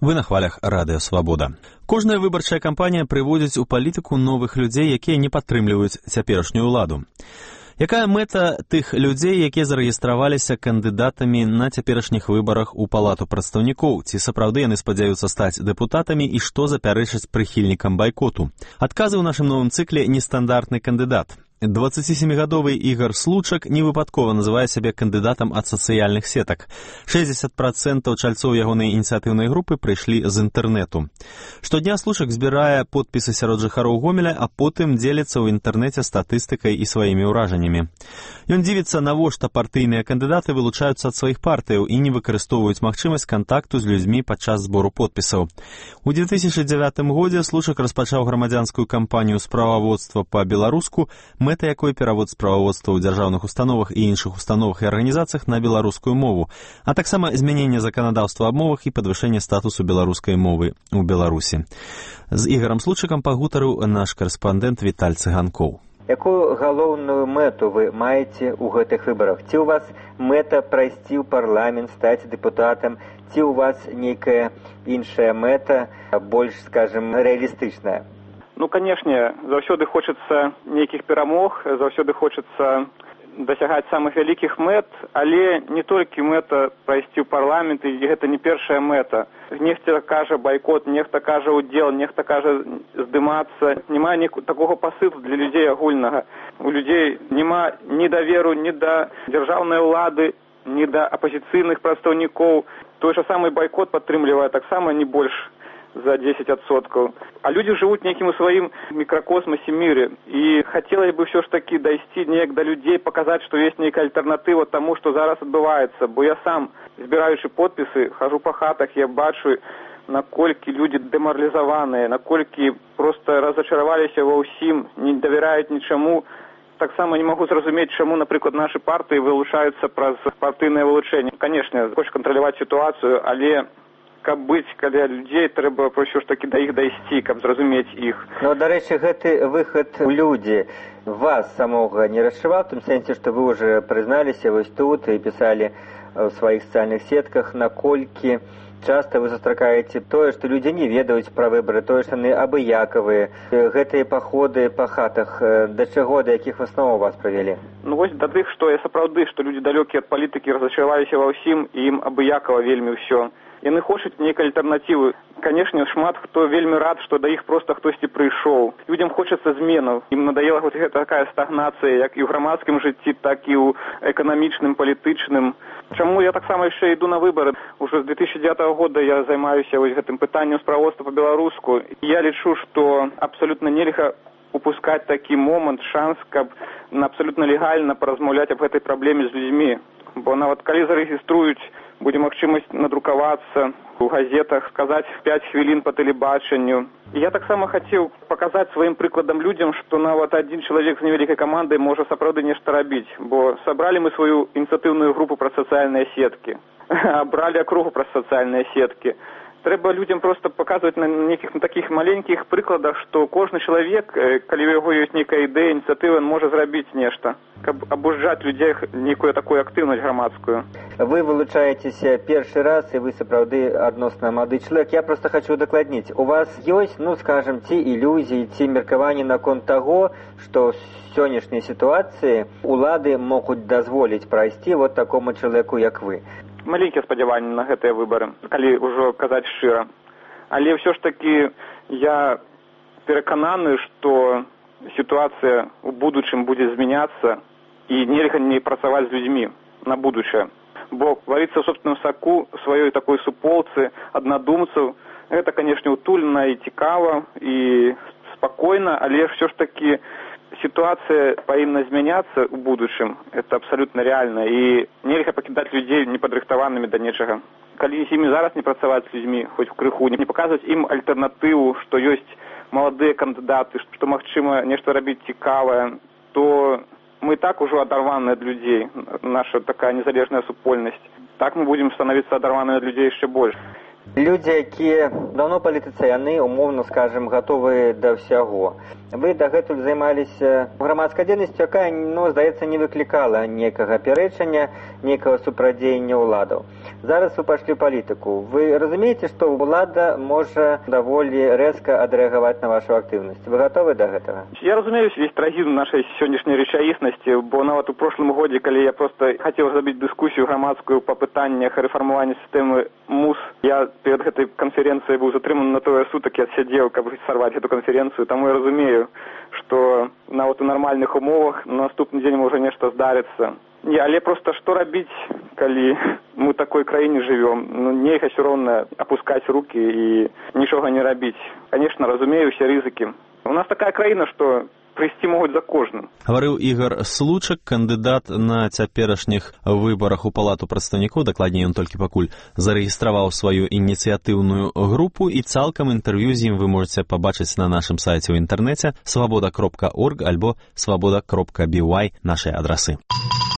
Вы на хвалях Радыё Свабода. Кожная выбарчая кампанія прыводзіць у палітыку новых людзей, якія не падтрымліваюць цяперашнюю ўладу. Якая мэта тых людзей, якія зарэгістраваліся кандыдатамі на цяперашніх выбарах у палату прадстаўнікоў? Ці сапраўды яны спадзяюцца стаць дэпутатамі і што запярэчыць прыхільнікам байкоту? Адказы ў нашым новым цыкле «Нестандартны кандыдат». 27-гадовы Ігор Случак невыпадкова называе сябе кандыдатам ад сацыяльных сетак. 60% чальцоў ягонай ініцыятыўнай групы прыйшлі з інтэрнэту. Штодня Случак збірае подпісы сярод жыхароў Гомеля, а потым дзеліцца ў інтэрнэце статыстыкай і сваімі ўражаннямі. Ён дзівіцца, навошта партыйныя кандыдаты вылучаюцца ад сваіх партыяў і не выкарыстоўваюць магчымасць кантакту з людзьмі падчас збору подпісаў. У 2009 годзе Случак распачаў грамадзянскую кампанію справаводства па-беларуску, мэта якой перавод справаводства ў дзяржаўных установах і іншых установах і арганізацыях на беларускую мову, а таксама змяненне заканадаўства аб мовах і падвышэнне статусу беларускай мовы ў Беларусі. З Ігорам Случакам пагутарыў наш карэспандэнт Віталь Цыганкоў. Якую галоўную мэту вы маеце ў гэтых выбарах? Ці ў вас мэта прайсці ў парламент, стаць дэпутатам, ці ў вас нейкая іншая мэта, больш, скажем, рэалістычная? Ну, канешне, заўсёды хочацца нейкіх перамог, заўсёды хочацца дасягаць самых вялікіх мэт, але не толькі мэта прайсці ў парламент, і гэта не першая мэта. Нехта кажа байкот, нехта кажа удзел, нехта кажа здымацца. Няма такога пасылу для людзей агульнага. У людзей няма ні даверу, ні да дзяржаўнай улады, ні да апазіцыйных прадстаўнікоў. Той жа самы байкот падтрымлівае таксама не больш за 10%. А люди живут неким своим микрокосмосе мире. И хотелось бы все ж таки дойти неяк до людей, показать, что есть некая альтернатива тому, что зараз отбывается. Бо я сам, збираючи подписи, хожу по хатах, я бачу, наколькі люди деморализованные, наколькі просто разочаровалися во всім, не доверяют ничему. Так само не могу зразумець, чему, например, наши партии вылучаются праз партийное вылучение. Конечно, хочешь контролировать ситуацию, але каб быць каля людзей, трэба ўсё ж такі да іх дайсці, каб зразумець іх. Ну, дарэчы, гэты выхад у людзі вас самога не расчуваў, в том сэнсе, што вы ўжо прызналіся вось тут і пісалі ў сваіх сацыяльных сетках, наколькі часта вы сустракаеце тое, што людзі не ведаюць пра выбары, тое, што яны абыякавыя. Гэтыя паходы па хатах, да чаго, да якіх высноваў вас правялі? Ну вось да тых, што я сапраўды, што людзі далёкія ад палітыкі разачараваліся ва ўсім, і ім абыякава вельмі ўсё. Яны хочуць нейкай альтэрнатывы. Канешне, шмат хто вельмі рад, што да іх проста хтосьці прыйшоў. Людзям хочацца зменаў. Ім надоела вот такая стагнацыя, як і ў грамадскім жыцці, так і ў эканамічным, палітычным. Чаму я таксама яшчэ іду на выбары? Ужо з 2009 года я займаюся вось гэтым пытаннем справаводства па-беларуску. Я лічу, што абсалютна нельга упускаць такі момант, шанс, каб абсалютна легальна паразмаўляць аб гэтай праблеме з людзьмі. Бо нават калі зарэгіструюць, будзе магчымасць надрукавацца у газетах, сказаць 5 хвілін па тэлебачанню. І я таксама хацеў паказаць сваім прыкладам людзям, што нават адзін чалавек з невялікай камандай можа сапраўды нешта рабіць, бо сабралі мы сваю ініцыятыўную групу пра сацыяльныя сеткі, абралі акругу пра сацыяльныя сеткі. Трэба людзям проста паказваць на нейкіх такіх маленькіх прыкладах, што кожны чалавек, калі ў яго ёсць нейкая ідэя, ініцыятыва, можа зрабіць нешта, каб абуджаць людзей нейкую такую актыўнасць грамадскую. Вы вылучаецеся першы раз, і вы сапраўды адносна малады чалавек. Я проста хачу удакладніць. У вас ёсць, ну, скажам, ці ілюзіі, ці меркаванні наконт таго, што ў сённяшняй сітуацыі улады могуць дазволіць прайсці вот такому чалавеку, як вы? Маленькія спадзяванні на гэтыя выбары, калі ўжо казаць шчыра. Але ўсё ж такі я перакананы, што сітуацыя ў будучым будзе змяняцца і нельга не працаваць з людзьмі на будучае. Бо варыцца ў собственным саку сваёй такой суполцы, аднадумцаў, гэта, канешне, утульна і цікава, і спакойна, але ўсё ж такі ситуация павінна змяняцца ў будучым, это абсалютна рэальна, і нельга пакідаць людзей непадрыхтаванымі да нечага. Калі з імі зараз не працаваць з людзьмі, хоць крыху, не паказваць ім альтэрнатыву, што ёсць маладыя кандыдаты, што магчыма нешта рабіць цікавае, то мы так ужо адарваны ад людзей, наша такая незалежная супольнасць. Так мы будзем становіцца адарванымі ад людзей яшчэ больш. Людзі, якія даўно палітыцы, яны, умоўна скажем, гатовыя да ўсяго. Вы дагэтуль займаліся грамадскай дзейнасцю, якая, здаецца, не выклікала нейкага пярэчання, нейкага супрадзеяння ўладаў. Зараз вы пайшлі ў палітыку. Вы разумееце, што ўлада можа даволі рэзка адрэагаваць на вашу актыўнасць? Вы гатовы да гэтага? Я разумею весь трагізм нашай сённяшняй рэчаіснасці, бо нават у прошлым годзе, калі я проста хацеў зрабіць дыскусію грамадскую па пытаннях рэфармавання сістэмы МУС, я перад гэтай канферэнцыяй быў затрыманы на трое сутак і адсядзеў, каб сарваць эту канферэнцыю, таму я разумею, што нават у нармальных умовах на наступны дзень можа нешта здарыцца. Але проста што рабіць, калі мы ў такой краіне жывём? Нельга ўсё роўна апускаць рукі і нічога не рабіць. Канешне, разумею усе рызыкі. У нас такая краіна, што прыйсці могуць за кожным. Гаварыў Ігар Случак, кандыдат на цяперашніх выбарах у палату прадстаўнікоў, дакладней ён толькі пакуль зарэгістраваў сваю ініцыятыўную групу, і цалкам інтэрв'ю з ім вы можаце пабачыць на нашым сайце ў інтэрнэце свабода.орг альбо свабода.by, нашыя адрасы.